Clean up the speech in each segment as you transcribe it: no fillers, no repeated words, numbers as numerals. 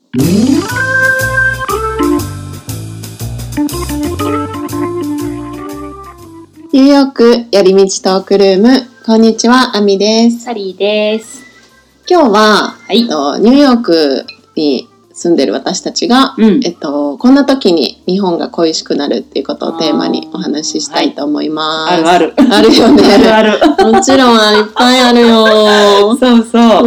ニューヨーク寄り道トークルーム、こんにちは、あみです。 サリーです。 今日は、 はい、 ニューヨークに住んでる私たちが、こんな時に日本が恋しくなるっていうことをテーマにお話ししたいと思います。 あるあるよね。 あるもちろんいっぱいあるよ。 そうそう。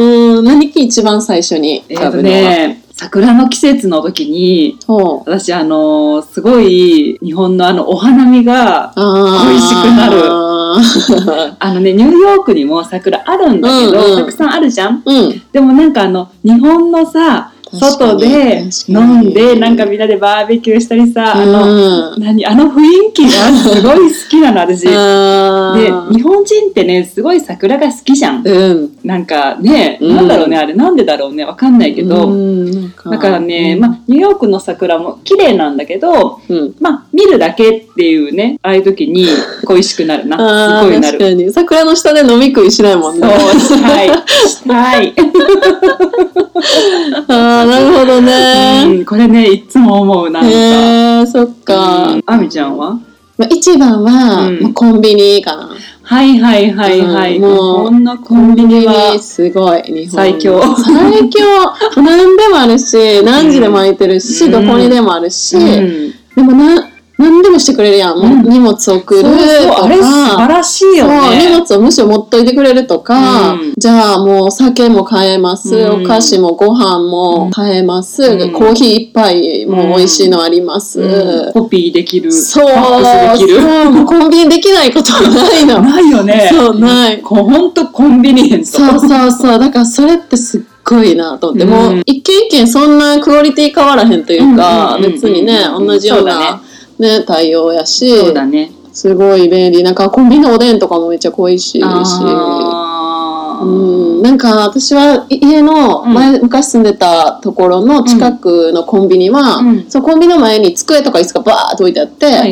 何一番最初に浮かぶのは、 桜の季節の時に、私すごい日本のお花見が恋しくなる。ニューヨークにも桜あるんだけど、たくさんあるじゃん。でもなんか日本のさ、外で飲んでなんかみんなでバーベキューしたりさ、雰囲気がすごい好きなの私。で日本人ってねすごい桜が好きじゃん。なんかね、なんだろうね、あれなんでだろうね、わかんないけど、だからね、ニューヨークの桜も綺麗なんだけど、見るだけっていうね、ああいう時に恋しくなるな。すごいなる。 確かに桜の下で飲み食いしないもんね。 そうしたい。 なるほどね。 これねいつも思う。なんかそっか。 あみちゃんは？ 一番は、コンビニかな。 はい。もうこんなコンビニはすごい日本最強。 何でもあるし、何時でも空いてるし、どこにでもあるし、でも何でもしてくれるやん。荷物送るとか、 あれ素晴らしいよね。 荷物をむしろ持っといてくれるとか、じゃあもうお酒も買えます、お菓子もご飯も買えます、コーヒー一杯も美味しいのあります、 コピーできる、 そう、 ファックスできる。 もうコンビニできないことはないの。 ないよね。 そう、ない。 ほんとコンビニエンス。 そう。だからそれってすっごいなと思って、もう一軒一軒そんなクオリティ変わらへんというか、別にね、同じような対応やし、 そうだね、 すごい便利。なんかコンビニのおでんとかもめっちゃ恋しいし、なんか私は家の昔住んでたところの近くのコンビニは、そのコンビニの前に机とか椅子がバーッと置いてあって、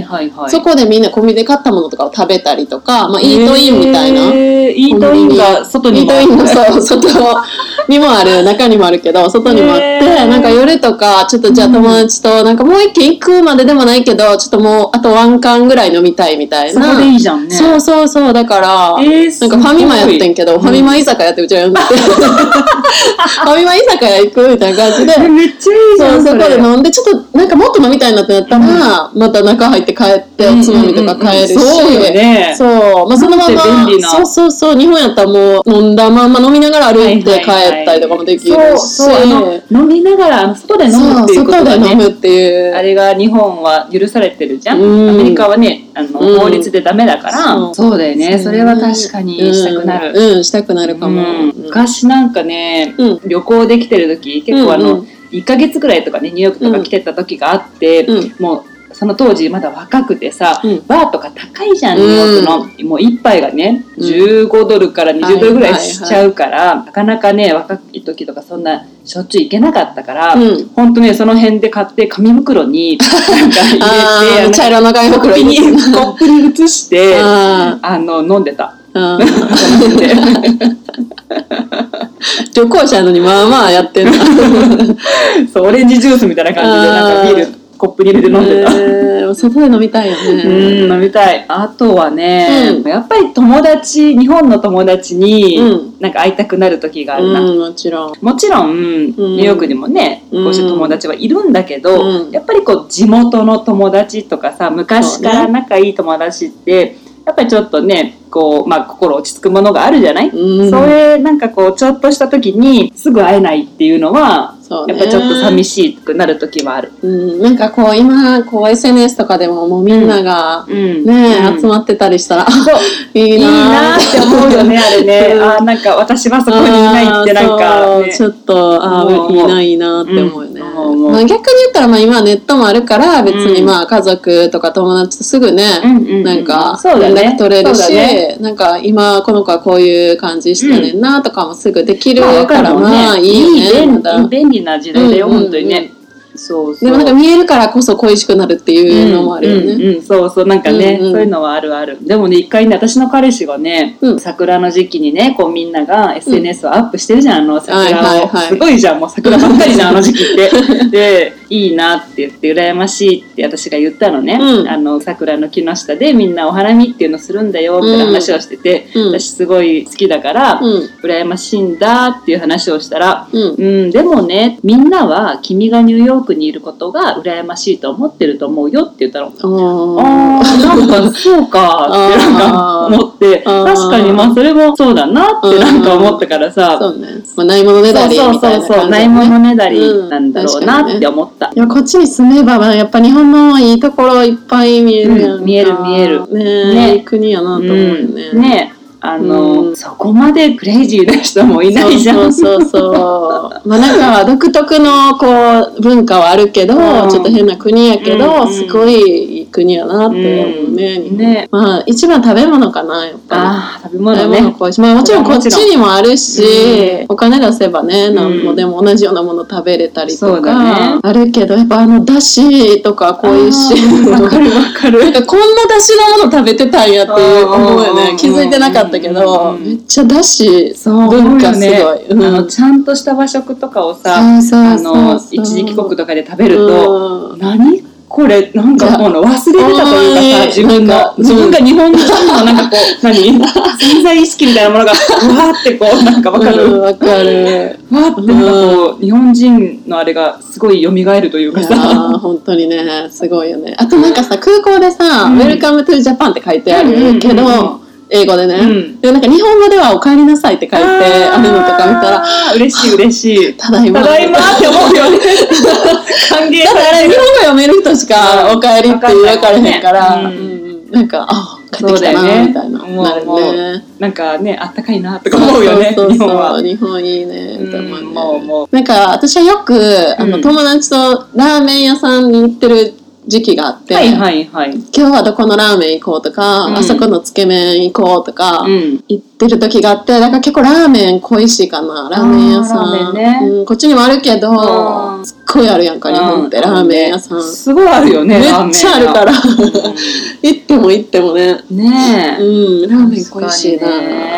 そこでみんなコンビニで買ったものとかを食べたりとか、イートインみたいな、 イートインが外にもある。 イートインの外にもある、中にもあるけど外にもあって、なんか夜とかちょっとじゃあ友達となんかもう一軒行くまででもないけど、ちょっともうあとワン缶ぐらい飲みたいみたいな。 そこでいいじゃんね。 そうだから、なんかファミマやってんけど、ファミマ居酒屋ってうちは呼んでてファミマ居酒屋行くみたいな感じで、 めっちゃいいじゃん。 そこで飲んでちょっとなんかもっと飲みたいなってなったら、また中入って帰っておつまみとか買えるし、 そうよね。 そのままそう日本やったらもう飲んだまんま飲みながら歩いて帰ったりとかもできるし、 飲みながら外で飲むっていうことがね、 外で飲むっていうあれが日本は許されてるじゃん。アメリカはね法律でダメだから、そうだよね。それは確かにしたくなる。 したくなるかも。 昔なんかね、旅行できてる時結構1ヶ月ぐらいとかねニューヨークとか来てた時があって、もうその当時まだ若くてさ、バーとか高いじゃん、ニューヨークの。もう一杯がね15ドルから20ドルぐらいしちゃうから、なかなかね若い時とかそんなしょっちゅう行けなかったから、ほんとねその辺で買って紙袋になんか入れて茶色の紙袋にコップに移して飲んでた。 旅行者やのにまあまあやってんなそう、オレンジジュースみたいな感じでなんかビールコップに入れて飲んでた。 外で飲みたいよね。 飲みたい。あとはね、やっぱり日本の友達になんか会いたくなる時があるな。 もちろんニューヨークにもねこうして友達はいるんだけど、やっぱりこう地元の友達とかさ、昔から仲いい友達ってやっぱりちょっとねこう、心落ち着くものがあるじゃない。それなんかこうちょっとした時にすぐ会えないっていうのはやっぱちょっと寂しくなる時はある。 なんかこう今こう SNS とかでももうみんなが集まってたりしたら、いいなって思うよねあれね。なんか私はそこにいないってなんか、 ちょっといいなって思うよね。逆に言ったら今ネットもあるから別に家族とか友達とすぐねなんか連絡取れるし、なんか今この子はこういう感じしてねんなとかもすぐできるから、いいよね。 便利な時代だよ、本当にね。 そうそう。 でもなんか見えるからこそ恋しくなるっていうのもあるよね。 そうそう、なんかね、そういうのはあるある。でもね、一回ね、私の彼氏がね、桜の時期にね、こうみんなが SNS をアップしてるじゃん、桜を。すごいじゃん、もう桜ばっかりじゃん、あの時期って。で、いいなって言って、羨ましいって私が言ったのね。桜の木の下でみんなお花見っていうのするんだよって話をしてて、私すごい好きだから、羨ましいんだっていう話をしたら、でもね、みんなは君がニューヨークにいることが羨ましいと思ってると思うよって言ったの。なんかそうかってなんか思って、確かにまあそれもそうだなってなんか思ったからさ、 そうね、まあ、ないものねだりみたいな感じ、 そう、ないものねだりなんだろうなって思った。 いや、こっちに住めばやっぱ日本のいいところいっぱい見えるやんか。 見えるね、いい国やなと思うよね。 ね、そこまでクレイジーな人もいないじゃん。 そうまあなんか独特のこう文化はあるけど、ちょっと変な国やけど、すごいいい国やなって思うね。まあ一番食べ物かな、やっぱり。 食べ物ね。 まあもちろんこっちにもあるし、お金出せばね、なんぼでも同じようなもの食べれたりとかあるけど、やっぱだしとか恋しい。 わかる。 なんかこんなだしのもの食べてたんやっていう思うよね。気づいてなかったけど、めっちゃだし文化すごい。 ちゃんとした和食とかをさ、一時帰国とかで食べると、何これなんかもう忘れてたというかさ、自分が日本人のなんかこう潜在意識みたいなものがわーってこうなんかわかる。 わかる。 わーってなんかこう日本人のあれがすごい蘇るというかさ。 本当にね、すごいよね。あとなんかさ、空港でさ、Welcome to Japan って書いてあるけど。英語でね、でなんか日本語ではお帰りなさいって書いてあるのとか見たら、 嬉しいただいまって思うよね。歓迎だからあれ日本語読める人しかお帰りって分からへんから、なんか帰ってきたなみたいななるね。 なんかね、あったかいなとか思うよね。 日本は日本いいねと思うね。なんか私はよく友達とラーメン屋さんに行ってる時期があって、今日はどこのラーメン行こうとか、あそこのつけ麺行こうとか、行ってる時があって、だから結構ラーメン恋しいかな、ラーメン屋さん。こっちにもあるけど、すっごいあるやんか、日本ってラーメン屋さん。 すごいあるよね、 めっちゃあるから。行ってもね。 ねえ。 ラーメン恋しいな。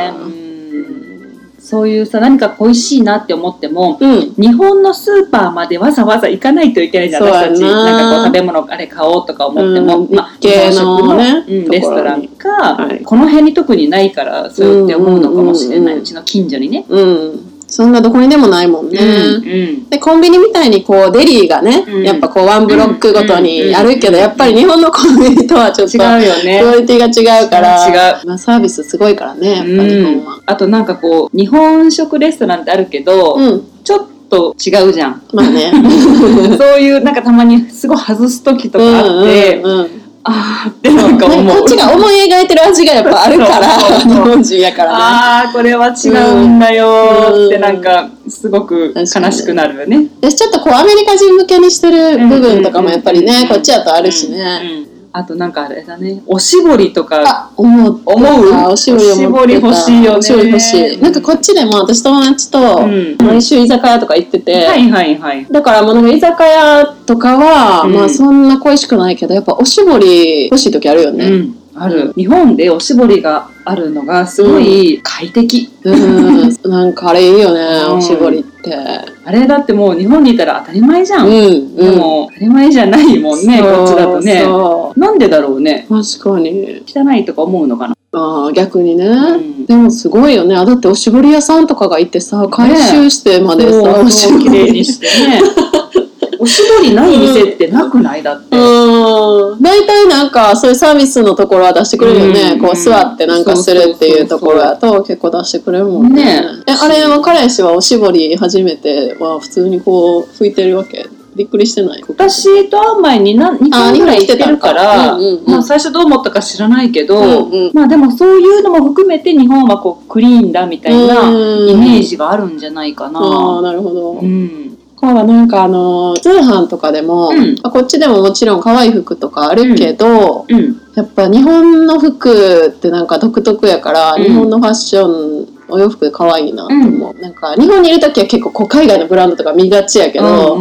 そういうさ、何か恋しいなって思っても、日本のスーパーまでわざわざ行かないといけないじゃん、私たち。なんかこう食べ物あれ買おうとか思っても、日系のね、レストランか、この辺に特にないからそうやって思うのかもしれない、うちの近所にね。 そんなどこにでもないもんね。でコンビニみたいにこうデリーがね、やっぱこうワンブロックごとにあるけど、やっぱり日本のコンビニとはちょっと違うよね。 クオリティが違うから、まあサービスすごいからね、やっぱ日本は。 あとなんかこう日本食レストランってあるけど、ちょっと違うじゃん。 まあね。 そういうなんかたまにすごい外す時とかあって。あーってなんか思う。 こっちが思い描いてる味がやっぱあるから日本人やからね。 あーこれは違うんだよってなんかすごく悲しくなるよね。 ちょっとこうアメリカ人向けにしてる部分とかもやっぱりね、こっちだとあるしね。 あとなんかあれだね、おしぼりとか思う。 おしぼり欲しいよね。 おしぼり欲しい。なんかこっちでも私友達と毎週居酒屋とか行ってて、だからもうなんか居酒屋とかはまあそんな恋しくないけど、やっぱおしぼり欲しい時あるよね。 ある。日本でおしぼりがあるのがすごい快適。 なんかあれいいよね、おしぼりって。 あれだってもう日本にいたら当たり前じゃん。でも当たり前じゃないもんね、こっちだとね。なんでだろうね。 確かに。 汚いとか思うのかな。 逆にね。でもすごいよね。だっておしぼり屋さんとかがいてさ、回収してまでさ、 おしぼりきれいにしてね。おしぼりない店ってなくない？だって。 大体なんかそういうサービスのところは出してくれるよね。こう座ってなんかするっていうところだと結構出してくれるもんね。あれは彼氏はおしぼり初めては普通にこう拭いてるわけ？びっくりしてない？ 私と会う前に2回ぐらい行ってるから、まあ最初どう思ったか知らないけど、まあでもそういうのも含めて日本はこうクリーンだみたいなイメージがあるんじゃないかな。 なるほど。なんか通販とかでも、こっちでももちろん可愛い服とかあるけど、やっぱ日本の服ってなんか独特やから、日本のファッションお洋服可愛いなと思う。なんか日本にいる時は結構こう海外のブランドとか見がちやけど、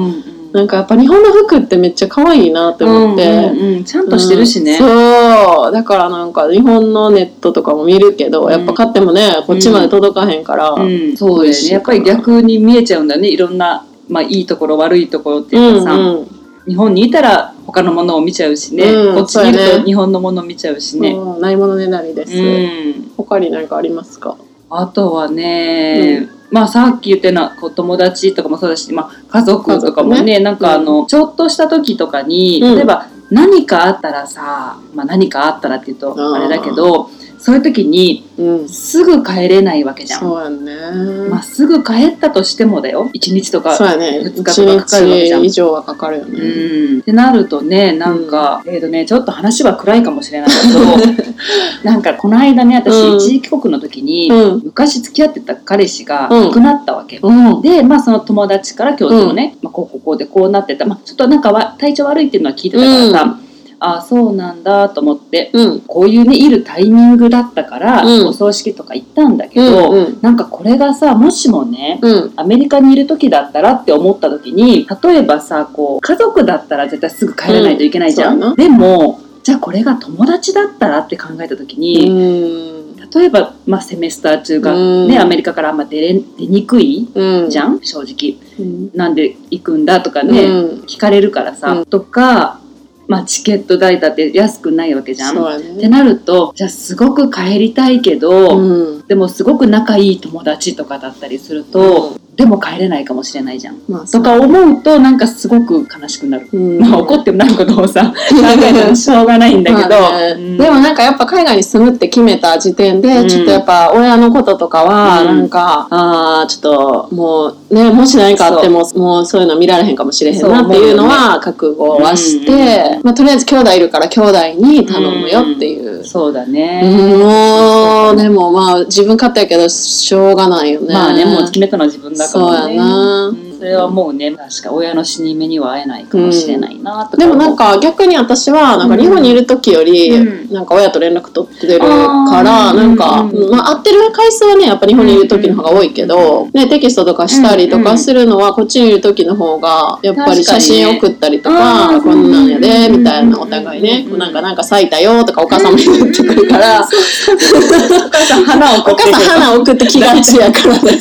なんかやっぱ日本の服ってめっちゃ可愛いなって思って、 ちゃんとしてるしね、 そうだからなんか日本のネットとかも見るけど、やっぱ買ってもねこっちまで届かへんから、 そうですね、やっぱり逆に見えちゃうんだね、いろんな、いいところ悪いところっていうかさ、日本にいたら他のものを見ちゃうしね、こっちにいると日本のものを見ちゃうしね、 ないものねだりです、他に何かありますか？ あとはね、さっき言ったような友達とかもそうだし、家族とかもね、なんかちょっとした時とかに、例えば何かあったらさ、何かあったらって言うとあれだけど、そういう時にすぐ帰れないわけじゃん。 そうやね。 すぐ帰ったとしてもだよ、1日とか2日とかかかるわけじゃん。 1日以上はかかるよね。 ってなるとね、なんか、ちょっと話は暗いかもしれないけどなんかこの間ね、私一時帰国の時に、昔付き合ってた彼氏が亡くなったわけ、で、その友達から今日もね、こうでこうなってた、ちょっとなんか体調悪いっていうのは聞いてたからさ、あ、そうなんだと思って、こういうねいるタイミングだったから、お葬式とか行ったんだけど、なんかこれがさ、もしもね、アメリカにいる時だったらって思った時に、例えばさ、家族だったら絶対すぐ帰らないといけないじゃん、でもじゃあこれが友達だったらって考えた時に、例えば、セメスター中が、ね、アメリカからあんま出にくいじゃん、正直、なんで行くんだとかね、聞かれるからさ、とか、チケット代だって安くないわけじゃん、ってなると、じゃあすごく帰りたいけど、でもすごく仲いい友達とかだったりすると、でも帰れないかもしれないじゃん、とか思うとなんかすごく悲しくなる、怒ってもないことをさ考えたらしょうがないんだけど、 でもなんかやっぱ海外に住むって決めた時点で、ちょっとやっぱ親のこととかはなんか、ちょっともうね、もし何かあってももうそういうの見られへんかもしれへんなっていうのは覚悟はして、とりあえず兄弟いるから兄弟に頼むよっていう、 そうだね、 もうでも自分勝手やけどしょうがないよね。 もう決めたのは自分だからね。 そうやな、 それはもうね、確か親の死に目には会えないかもしれないなとか、 でもなんか逆に私はなんか日本にいる時よりなんか親と連絡取ってるから、なんか、会ってる回数はねやっぱ日本にいる時の方が多いけど、ね、テキストとかしたりとかするのはこっちにいる時の方がやっぱり写真送ったりとか、こんなんやでみたいな、お互いね、なんか咲いたよとかお母さんも言ってくるからお母さん花送ってきがちやからね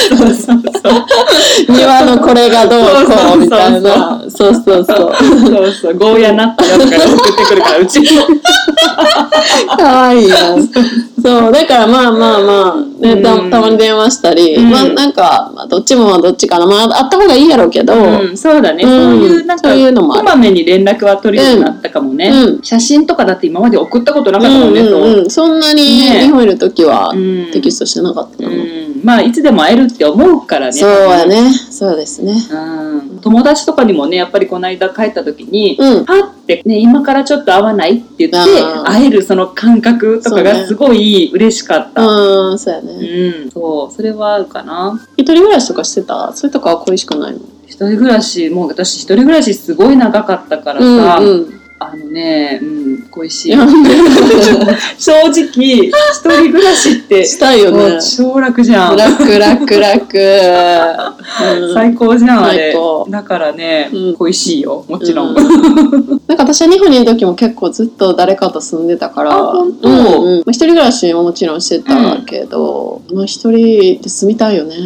庭のこれがどうこうみたいな、そうゴーヤナットやつから送ってくるからうちかわいいやん。そうだからね、たまに電話したり、なんかどっちもどっちかな、あった方がいいやろうけど、 そうだね、そういうのもこまめに連絡は取るようになったかもね、写真とかだって今まで送ったことなかったもんね、 そんなに日本いる時はテキストしてなかったな、 いつでも会えるって思うからね。 そうやね、そうですね、 友達とかにもね、やっぱりこの間帰った時に、パッてね、今からちょっと会わないって言って会えるその感覚とかがすごい嬉しかった。 そうやね、 それはあるかな。 一人暮らしとかしてた？それとかは恋しくないの？ 一人暮らし、もう私一人暮らしすごい長かったからさ、恋しい正直一人暮らしってしたいよね。 超楽じゃん。 楽最高じゃん、あれ。だからね、恋しいよ、もちろん。 なんか私は日本にいる時も結構ずっと誰かと住んでたから、 本当？ 一人暮らしももちろんしてたけど、一人で住みたいよね。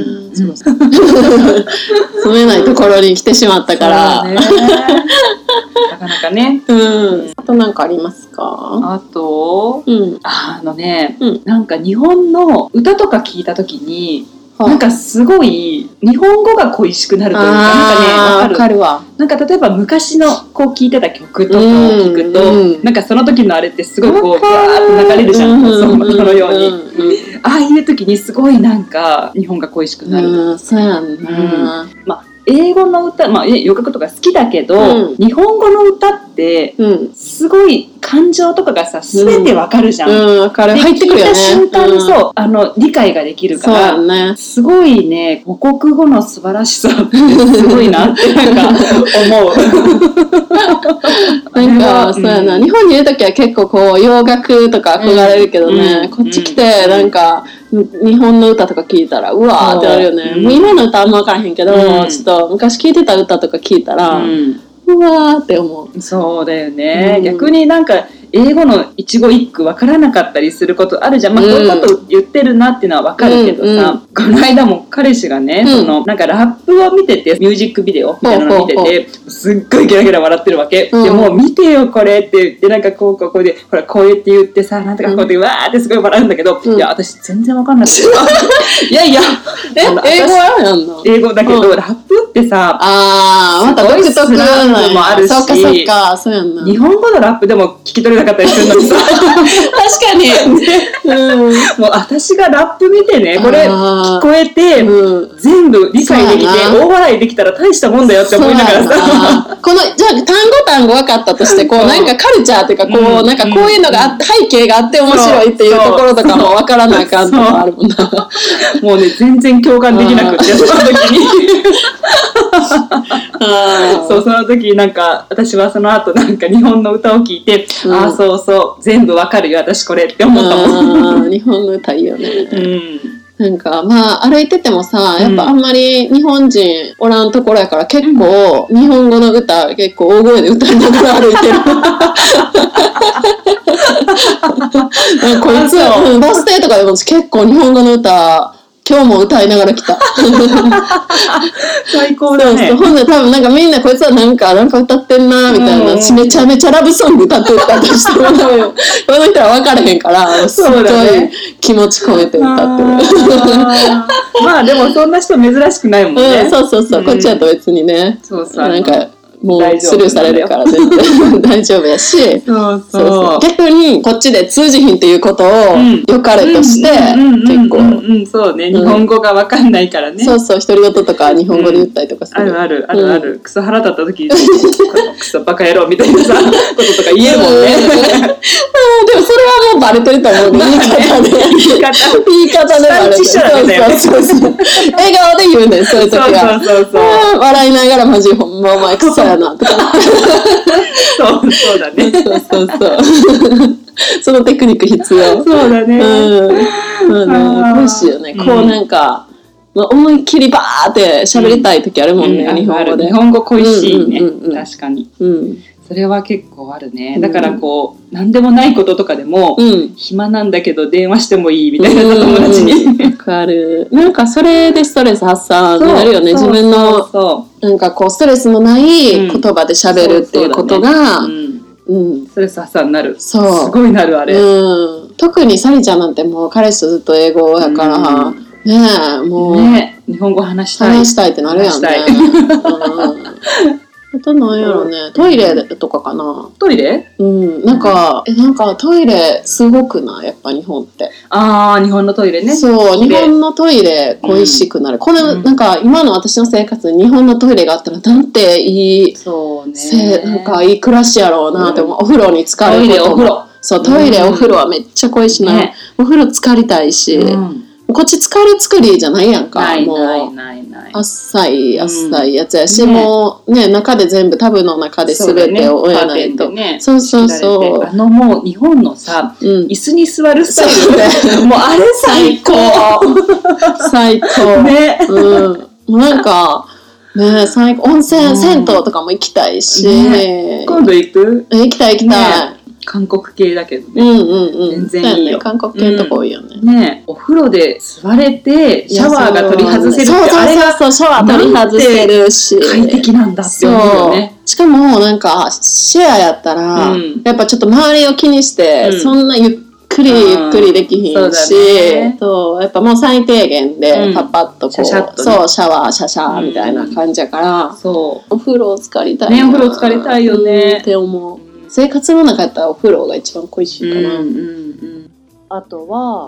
住めないところに来てしまったから、 なかなかね。 あと何かありますか？ あと、なんか日本の歌とか聞いた時に、なんかすごい日本語が恋しくなるというか、なんかね、わかるわ。なんか例えば昔の聴いてた曲とかを聞くと、なんかその時のあれってすごいバーって流れるじゃん、そのように。ああいう時にすごいなんか日本が恋しくなる。 そうやんな。 英語の歌、洋楽とか好きだけど、日本語の歌ってすごい歌感情とかがさ全てわかるじゃん。 わかる。入ってくるよね。 聞いた瞬間にそう理解ができるから、 そうね、 すごいね母国語の素晴らしさってすごいなってなんか思う。 なんかそうやな、日本にいるときは結構こう洋楽とか憧れるけどね、こっち来てなんか日本の歌とか聞いたらうわーってなるよね。もう今の歌あんま分からへんけど、ちょっと昔聴いてた歌とか聞いたら、うわーって思う。 そうだよね、逆になんか英語の一語一句分からなかったりすることあるじゃん。まあ、こういうこと言ってるなっていうのは分かるけどさ、この間も彼氏がね、なんかラップを見てて、ミュージックビデオみたいなのを見てて、すっごいゲラゲラ笑ってるわけ。でもう見てよこれって言って、なんかこうで、ほらこうやって言ってさ、なんとかこうやってわーってすごい笑うんだけど、いや私全然分かんなくて。いやいや、 英語はやんの？ 英語だけど、ラップってさ、 また独特なのもあるし、 そうかそうか、そうやんな。 日本語のラップでも聞き取れなかったりするのにさ。 確かに、 もう私がラップ見てね、これ聞こえて、全部理解できて大笑いできたら大したもんだよって思いながらさ、 このじゃあ単語分かったとして、こうなんかカルチャーっていうか、こうなんかこういうのがあって背景があって面白いっていうところとかも分からなあかんとかあるもんな。 もうね全然共感できなくて、その時にその時なんか私はその後なんか日本の歌を聴いて、そうそう全部わかるよ私これって思ったもん。 日本の歌いいよね。なんかまあ歩いててもさ、やっぱあんまり日本人おらんところやから結構日本語の歌結構大声で歌いながら歩いてる。こいつバス停とかでも結構日本語の歌今日も歌いながら来た。 最高だね。 ほんで多分なんかみんなこいつはなんか歌ってんなみたいな、めちゃめちゃラブソング歌ってたとしてもこの人は分からへんからすごい気持ち込めて歌ってる。 まあでもそんな人珍しくないもんね。 そうこっちだと別にね、なんかもうスルーされるから全然大丈夫やし、そう逆にこっちで通じひんっていうことを良かれとして結構そうね、日本語が分かんないからね。 そう独り言とか日本語で言ったりとかする。 あるクソ腹立った時クソバカ野郎みたいなさこととか言えるもんね。 でもそれはもうバレてると思う。言い方でバレてる。笑顔で言うねん、そういう時は。笑いながらマジほんまお前クソやなとか。 そうだね。 そうそのテクニック必要。 そうだね。 欲しいよね。こうなんか思いっきりバーって喋りたい時あるもんね、日本語で。 日本語恋しいね、確かに。それは結構あるね。だからこう何でもないこととかでも暇なんだけど電話してもいいみたいな友達に。 わかる。なんかそれでストレス発散になるよね。自分のなんかこうストレスのない言葉で喋るっていうことがストレス発散になる。すそうごいなるあれ。 特にサリちゃんなんてもう彼氏とずっと英語やからねえ、もう日本語話したいってなるやんね。あとなんやろね、トイレとかかな。 トイレ？ なんかトイレすごくない？やっぱ日本って。 日本のトイレね。 そう、日本のトイレ恋しくなる。これなんか今の私の生活に日本のトイレがあったらなんていい、 そうね。 なんかいい暮らしやろうなって思う。お風呂に浸かること。そうトイレお風呂はめっちゃ恋しない。お風呂浸かりたいし。こっち浸かる作りじゃないやんか。 ない。 あっさいやつやし、もうね、中で全部タブの中で全てを終えないと。そうもう日本のさ、椅子に座るスタイルもうあれ最高ね。もうなんかね、最高。温泉銭湯とかも行きたいし、 今度行く？ 行きたい韓国系だけどね。全然いいよ。 韓国系のとこ多いよね。 お風呂で座れてシャワーが取り外せるって、あれがシャワー取り外せるし快適なんだって思うよね。 しかもなんかシェアやったらやっぱちょっと周りを気にしてそんなゆっくりできひんし、やっぱもう最低限でパッパッとこうシャワーシャシャみたいな感じやから、お風呂浸かりたいね。お風呂浸かりたいよねって思う。生活の中やったらお風呂が一番恋しいかな。 あとは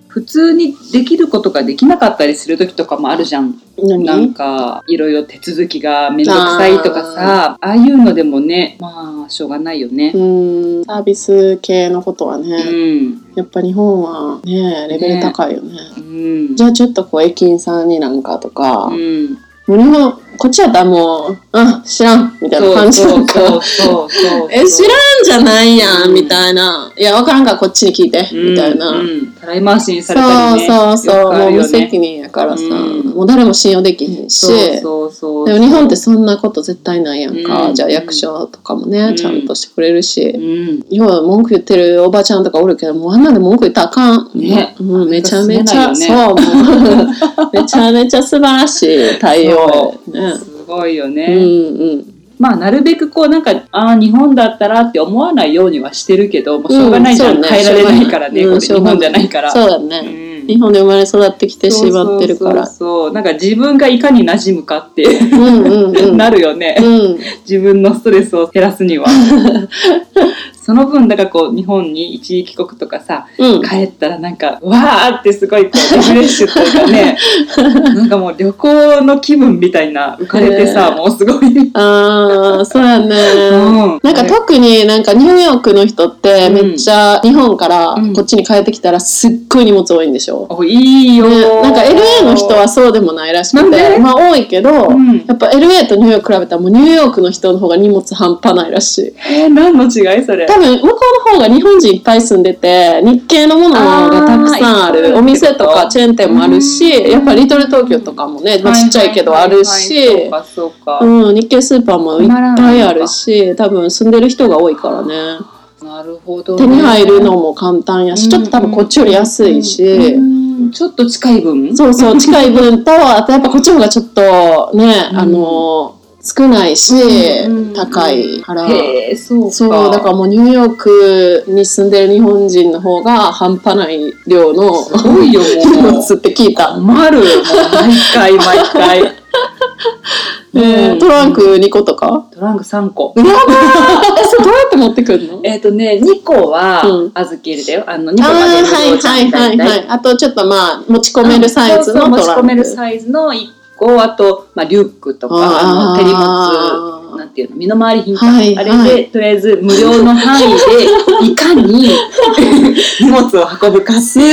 普通にできることができなかったりする時とかもあるじゃん。なんかいろいろ手続きがめんどくさいとかさ、ああいうのでもね、まあしょうがないよね。 サービス系のことはね、やっぱ日本はねレベル高いよね。じゃあちょっとこう駅員さんになんかとか、もう日本こっちやったらもう知らんみたいな感じとか知らんじゃないやんみたいな、いや分からんからこっちに聞いてみたいな、 たらい回しにされたりね。 そうもう無責任やからさ、もう誰も信用できへんし、でも日本ってそんなこと絶対ないやんか。じゃあ役所とかもねちゃんとしてくれるし、要は文句言ってるおばちゃんとかおるけど、もうあんなで文句言ったらあかんね。めちゃめちゃそうめちゃめちゃ素晴らしい対応ね。 すごいよね。まあなるべくこうなんか日本だったらって思わないようにはしてるけど、もうしょうがないじゃん、変えられないからね、これ日本じゃないから。 そうだね。日本で生まれ育ってきてしまってるから。 そうなんか自分がいかに馴染むかってなるよね。自分のストレスを減らすには。その分だからこう日本に一時帰国とかさ、帰ったらなんかわーってすごいこうリフレッシュというかねなんかもう旅行の気分みたいな浮かれてさ、もうすごいそうやね、なんか特になんかニューヨークの人ってめっちゃ日本からこっちに帰ってきたらすっごい荷物多いんでしょ。 いいよ、 なんか LA の人はそうでもないらしくて、まあ多いけど、やっぱ LA とニューヨーク比べたらもうニューヨークの人の方が荷物半端ないらしい。 何の違いそれ。 多分向こうの方が日本人いっぱい住んでて日系のものがたくさんあるお店とかチェーン店もあるし、やっぱリトル東京とかもね、ちっちゃいけどあるし、日系スーパーもいっぱいあるし、多分住んでる人が多いからね。 なるほどね。 手に入るのも簡単やし、ちょっと多分こっちより安いし、 ちょっと近い分、 そう近い分と、あとやっぱこっちの方がちょっとね、少ないし、高いから。そうだからもうニューヨークに住んでる日本人の方が半端ない量のすごいよ荷物って聞いた。 困るもう毎回トランク2個とか？ トランク3個。 やばーそれどうやって持ってくるの ？2個は預けるだよ。2個まではい。あとちょっとまあ持ち込めるサイズのトランク。 持ち込めるサイズの1個、あと、まあ、リュックとか、手荷物、なんていうの、身の回り品とか、あれで、とりあえず無料の範囲で、いかに荷物を運ぶか。 すごい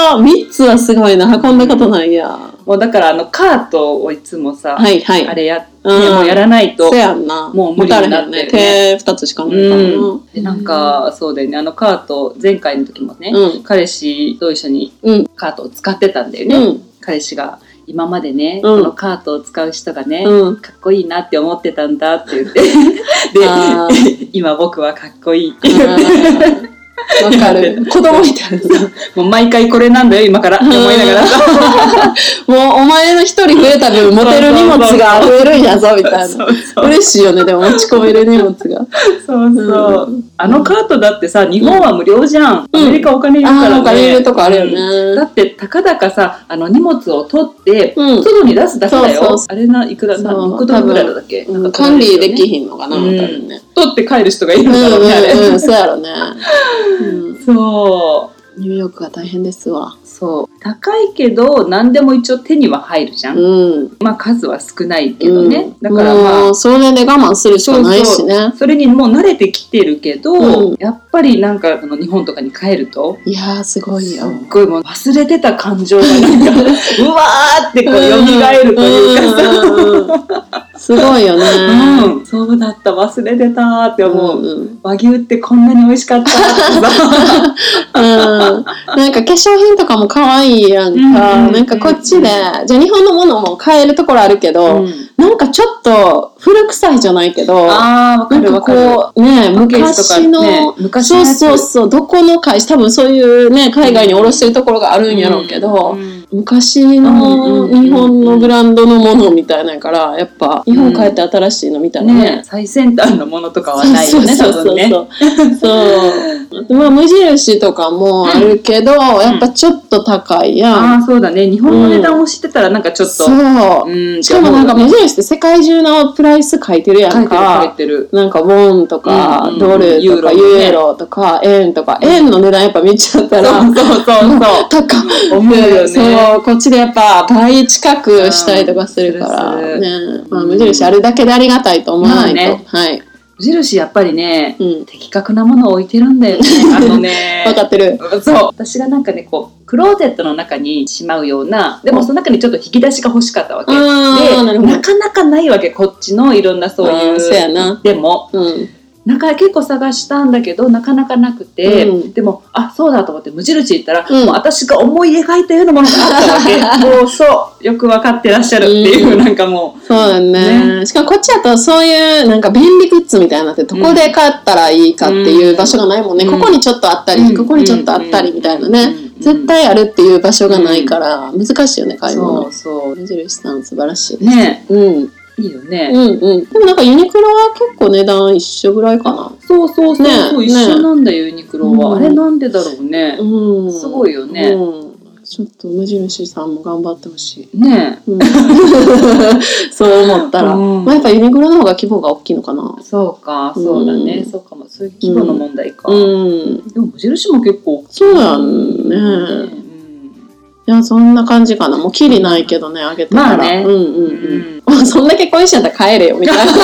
!3 つはすごいな。運んだことないや。 もうだからカートをいつもさ、あれやって、もうやらないと、もう無理になってるね。 手2つしかないからな。 で、なんか、そうだよね、カート、前回の時もね、彼氏と一緒にカートを使ってたんだよね。彼氏が。今までね、このカートを使う人がね、かっこいいなって思ってたんだって言ってで今僕はかっこいいって言ってわかる。子供みたいな。 もう毎回これなんだよ今からって思いながらもうお前の一人増えた分持てる荷物が増えるんやぞみたいな。嬉しいよね、でも持ち込める荷物が。 そうカートだってさ、日本は無料じゃん。アメリカお金いるからね。 お金いるとこあるよね。 だってたかだかさ、荷物を取って外に出すだけだよ。あれいくら6ドルぐらいだっけ。 管理できひんのかな、多分ね。 取って帰る人がいるんだろうね、あれ。 そうやろね。 そう。 ニューヨークが大変ですわ。 そう。高いけど何でも一応手には入るじゃん。まあ数は少ないけどね。だからまあそれで我慢するしかないしね。 それにもう慣れてきてるけど、やっぱりなんか日本とかに帰ると、 いやーすごいよ。 すっごいもう忘れてた感情がなんかうわーってこう蘇るというかさ。 すごいよね。 そうだった、忘れてたって思う。和牛ってこんなに美味しかったってさ。 なんか化粧品とかも可愛いやんか。なんかこっちで、じゃあ日本のものも買えるところあるけど、なんかちょっと古臭いじゃないけど、なんかこうね、昔の、そうどこの会社、多分そういうね、海外に卸してるところがあるんやろうけど、昔の日本のブランドのものみたいなから、やっぱ日本帰って新しいのみたいなね。 最先端のものとかはないよね、多分ね。 そうまあ無印とかもあるけど、やっぱちょっと高いやん。 あ、そうだね。日本の値段を知ってたらなんかちょっと。 そう。しかもなんか無印って世界中のプライス書いてるやんか。 書いてる。 なんかウォンとか、ドルとか、ユーロとか、円とか、円の値段やっぱ見ちゃったら、そう。高い。思うよね。そう、こっちでやっぱ倍近くしたりとかするからね。まあ無印あるだけでありがたいと思わないと。はい。 無印やっぱりね、的確なものを置いてるんだよね。 分かってる。 そう。私がなんかね、こうクローゼットの中にしまうような、でもその中にちょっと引き出しが欲しかったわけで、なかなかないわけ、こっちのいろんなそういう。 そうやな。 でも、なんか結構探したんだけどなかなかなくて、でもそうだと思って無印行ったら、もう私が思い描いたようなものがあったわけ。もうそうよく分かってらっしゃるっていう、なんかもうそうだね。しかもこっちだとそういうなんか便利グッズみたいなってどこで買ったらいいかっていう場所がないもんね。ここにちょっとあったり、ここにちょっとあったりみたいなね。絶対あるっていう場所がないから難しいよね、買い物。そう無印さん素晴らしいね。いいよね。 でもなんかユニクロは結構値段一緒ぐらいかな。 そう、一緒なんだよ、ユニクロは。あれなんでだろうね。すごいよね。 ちょっと無印さんも頑張ってほしい。 ねそう思ったら。まあやっぱユニクロの方が規模が大きいのかな。 そうか、そうだね。そうかも。そういう規模の問題か。でも無印も結構大きい。 そうやんね。いや、そんな感じかな。もうキリないけどね、あげてたら。まあね。そんだけ恋しいんやったら帰れよ、みたいな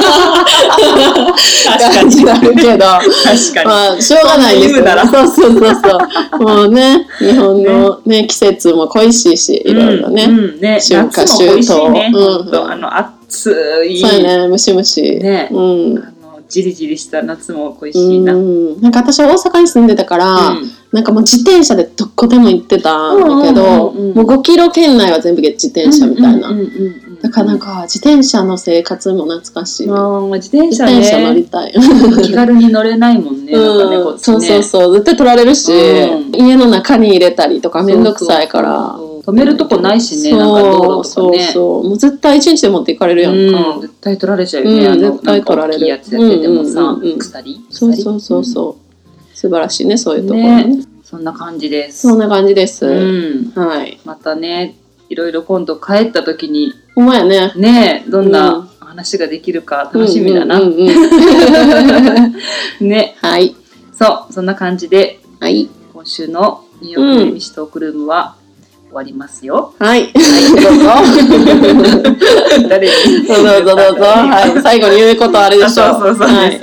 感じになるけど。確かに。まあ、しょうがないですよ。そう。もうね、日本のね、季節も恋しいし、いろいろね。春夏秋冬。 暑い。 そうやね、ムシムシ。 ね。じりじりした夏も恋しいな。 なんか私は大阪に住んでたから、なんかもう自転車でどこでも行ってたんだけど、もう5キロ圏内は全部自転車みたいな。だからなんか自転車の生活も懐かしい。 自転車乗りたい。 気軽に乗れないもんね。 そう、絶対取られるし、家の中に入れたりとかめんどくさいから。 止めるとこないしね、なんか道路とかね。 もう絶対1日で持っていかれるやんか。 絶対取られちゃうよね。 絶対取られる。 大きいやつやっててもさ、鎖。 そう。素晴らしいね、そういうところね。 そんな感じです。 そんな感じです。 はい。またね、いろいろ今度帰った時に。 ほんまやね。 ね、どんな話ができるか楽しみだな。ね。 はい。 そう、そんな感じで、 今週のニューヨークのミシトークルームは終わりますよ。 はい。どうぞ。 誰に？ どうぞ。はい。最後に言うことあれでしょ。 そう。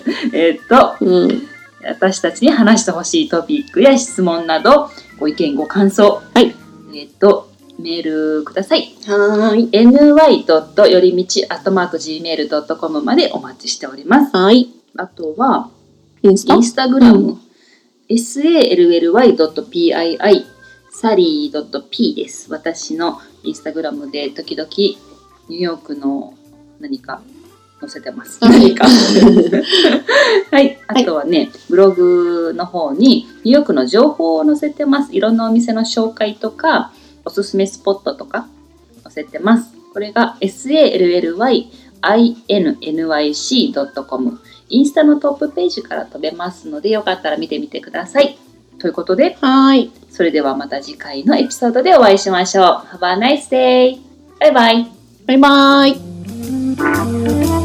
私たちに話してほしいトピックや質問など、ご意見ご感想。 はい。 メールください。 はい。 ny. よりみち@gmail.com までお待ちしております。 はい。 あとはインスタグラム、sally.pii サリー .p です。私のインスタグラムで時々ニューヨークの何か載せてます。何かはい。あとはね、ブログの方にニューヨークの情報を載せてます。いろんなお店の紹介とかおすすめスポットとか載せてます。これが sally.innyc.com インスタのトップページから飛べますので、よかったら見てみてください。ということで、それではまた次回のエピソードでお会いしましょう。Have a nice day! バイバイ。 バイバイ。